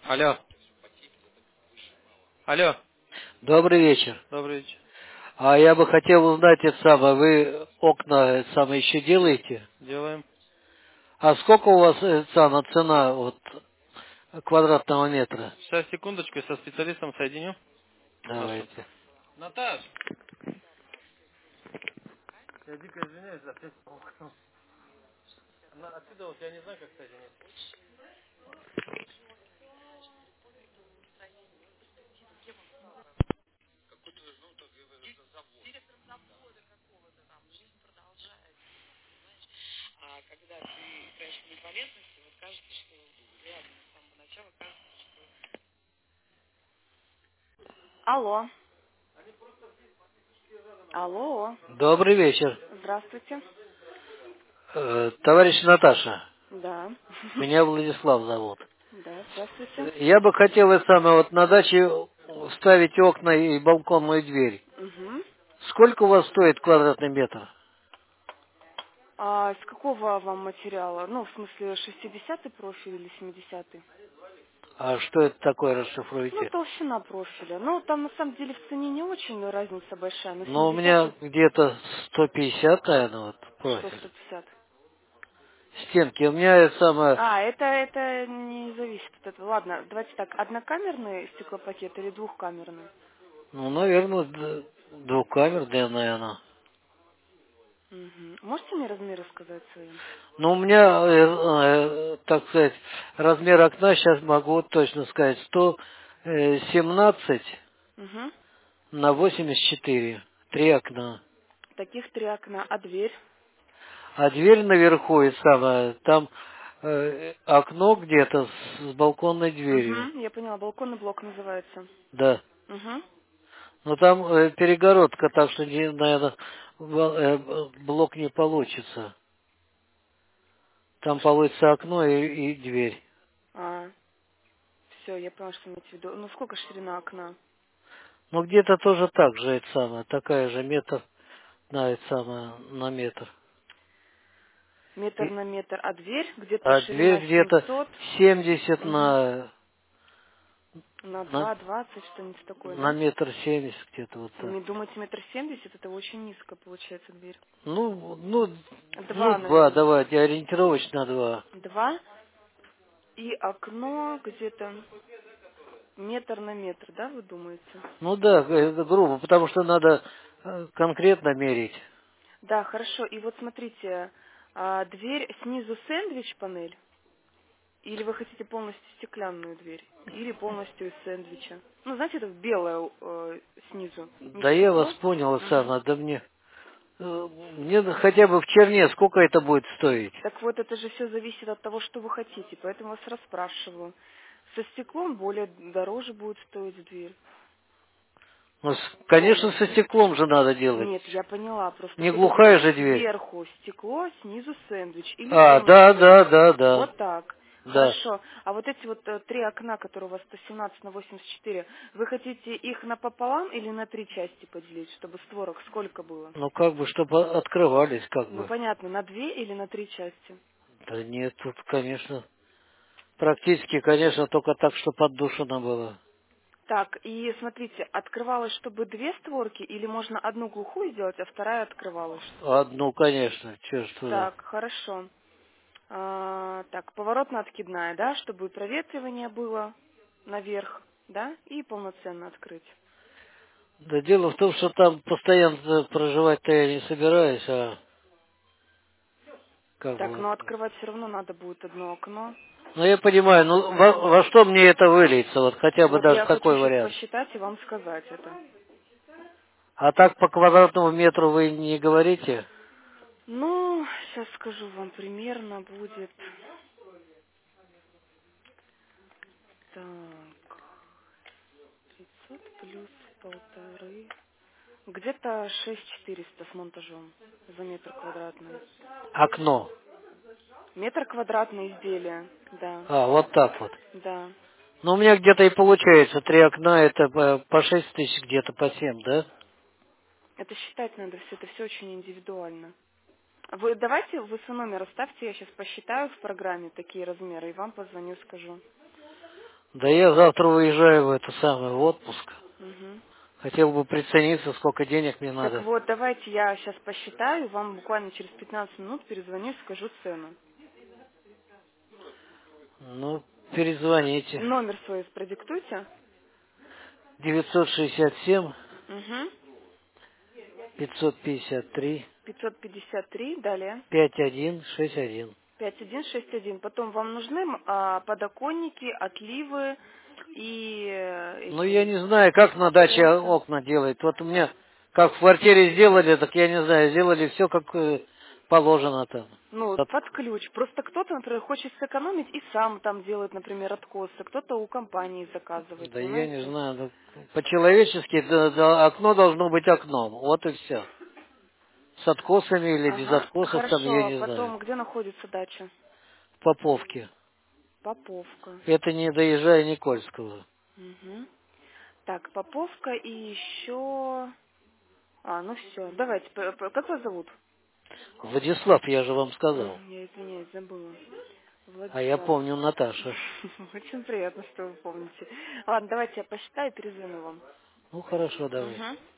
Алло. Алло. Добрый вечер. Добрый вечер. А я бы хотел узнать это самое, вы окна это самое еще делаете? Делаем. А сколько у вас это самое, цена вот квадратного метра? Сейчас, секундочку, я со специалистом соединю. Хорошо. Давайте. Наташ, я дико извиняюсь за все. Отсюда вот я не знаю, как соединить. Алло. Алло. Добрый вечер. Здравствуйте. Товарищ Наташа, Да. меня Владислав зовут. Да, здравствуйте. Я бы хотел это самое, вот на даче ставить окна и балконную дверь. Угу. Сколько у вас стоит квадратный метр? А с какого вам материала? Ну, в смысле, 60-й профиль или 70-й? А что это такое, Ну, расшифруйте? толщина профиля. Ну, там на самом деле в цене не очень разница большая, но Ну, у 70-й, меня где-то 150, наверное, вот что профиль. 150. Стенки. У меня это самое, А, это не зависит от этого. Ладно, давайте так. Однокамерный стеклопакет или двухкамерный? ну, наверное, двухкамерная, наверное. Угу. Можете мне размеры сказать свои? Ну, у меня, так сказать, размер окна, сейчас могу вот точно сказать, 117 Угу. на 84. Три окна. Таких 3 окна. А дверь? А дверь наверху, и самое, там окно где-то с балконной дверью. Угу. Я поняла. Балконный блок называется. Да. Угу. Но там перегородка, так что, наверное, блок не получится. Там получится окно и дверь. А, все, я поняла, что имеете в виду. Ну, сколько ширина окна? Ну, где-то тоже так же, это самое, такая же метр на это самое, на метр. Метр И, на метр. А дверь? Где-то а ширина дверь где-то 700. 70 Угу. на, На на, 2,20, что-нибудь такое, на да? метр 70 где-то вот Вы так. не думаете, метр семьдесят? Это очень низко получается дверь. Ну, Два, два, наверное. давайте, ориентировочно два. 2. И окно где-то метр на метр, да, вы думаете? Ну да, это грубо, потому что надо конкретно мерить. Да, хорошо. И вот смотрите, дверь снизу сэндвич панель, или вы хотите полностью стеклянную дверь, или полностью из сэндвича. Ну, знаете, это белое снизу, не Да я вас стекло. понял, Мгм. Оксана, да мне хотя бы в черне сколько это будет стоить? Так вот, это же все зависит от того, что вы хотите, поэтому вас расспрашиваю. Со стеклом более дороже будет стоить дверь. Ну, конечно, со Полностью. стеклом же надо делать. Нет, я поняла. Просто Не хотите глухая же дверь. сверху стекло, снизу сэндвич или А, да, полностью. да, да, да, Вот так. да. Хорошо. А вот эти вот 3 окна, которые у вас 117 на 84, вы хотите их напополам или на 3 части поделить, чтобы створок сколько было? Ну, как бы, чтобы открывались, как Ну, бы. понятно, на 2 или на 3 части? Да нет, тут, конечно, практически, конечно, только так, что отдушина было. Так, и смотрите, открывалось, чтобы 2 створки, или можно одну глухую сделать, а вторая открывалась, чтобы? Одну, конечно, че ж туда. Так, хорошо. Так, поворотно-откидная, да, чтобы проветривание было наверх, да, и полноценно открыть. Да дело в том, что там постоянно проживать-то я не собираюсь, а как Так, бы... но открывать все равно надо будет одно окно. Ну, я понимаю, ну, во что мне это выльется, вот хотя бы Вот даже я хочу такой сейчас вариант. посчитать и вам сказать это. А так по квадратному метру вы не говорите? Ну, сейчас скажу вам, примерно будет... Так, 500 плюс полторы... Где-то 6400 с монтажом за метр квадратный. Окно. Метр квадратный изделие, да, А, вот так вот. да. Ну, у меня где-то и получается, три окна, это по 6 тысяч, где-то по 7, да? Это считать надо все, это все очень индивидуально. Вы давайте вы свой номер оставьте, я сейчас посчитаю в программе такие размеры и вам позвоню, скажу. Да я завтра уезжаю в это самое, в отпуск. Угу. Хотел бы прицениться, сколько денег мне Так надо. вот, давайте я сейчас посчитаю, вам буквально через 15 минут перезвоню и скажу цену. Ну, перезвоните. Номер свой продиктуйте. 967 Угу. 553 553, далее. 5161. 5161. Потом вам нужны подоконники, отливы и Ну, я эти не знаю, как на даче оконца. окна делают. Вот у меня, как в квартире сделали, так я не знаю, сделали все как положено там. Ну, Так, под ключ. Просто кто-то, например, хочет сэкономить и сам там делает, например, откосы. Кто-то у компании заказывает, да я не понимаете? знаю, по-человечески да, окно должно быть окном. Вот и все. С откосами или без Ага, откосов там, я хорошо. не знаю. Потом, где находится дача? В Поповке. Поповка. Это не доезжая Никольского. Угу. Так, Поповка и еще... ну все, давайте. Как вас зовут? Владислав, я же вам сказал. Я извиняюсь, забыла. А я Владислав. помню Наташа. Очень приятно, что вы помните. Ладно, давайте я посчитаю и перезвоню вам. Ну, хорошо, давай. Угу.